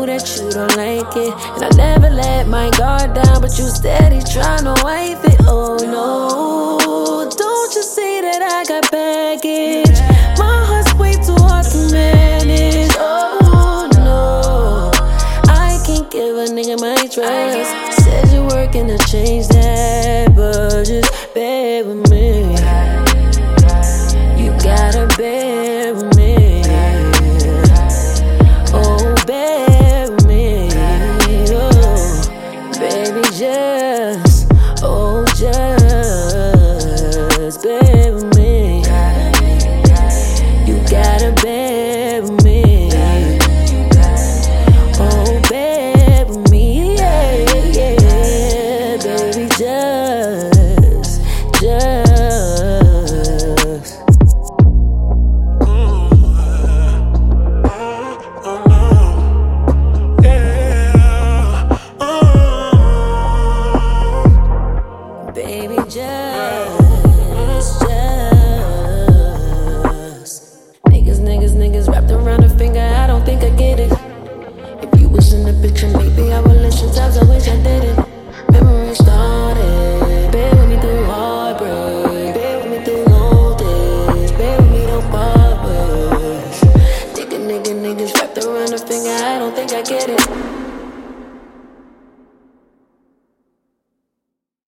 know that you don't like it. And I never let my guard down, but you steady tryna wipe it. Oh no, don't you see that I got baggage? My heart's way too hard to manage. Oh no, I can't give a nigga my trust. Said you're working to change that, but just bear with me. You gotta bear with me. Oh, bear with me. Oh, baby, just, oh, just bear with me. You gotta bear with me. Oh, bear with me. Yeah, yeah, yeah. Baby, just. Baby, just niggas wrapped around a finger. I don't think I get it. If you was in the picture, maybe I would listen. Times I wish I didn't. Memory started. Bear with me through heartbreak. Bear with me through long days. Bear with me, don't part ways. Niggas wrapped around a finger. I don't think I get it.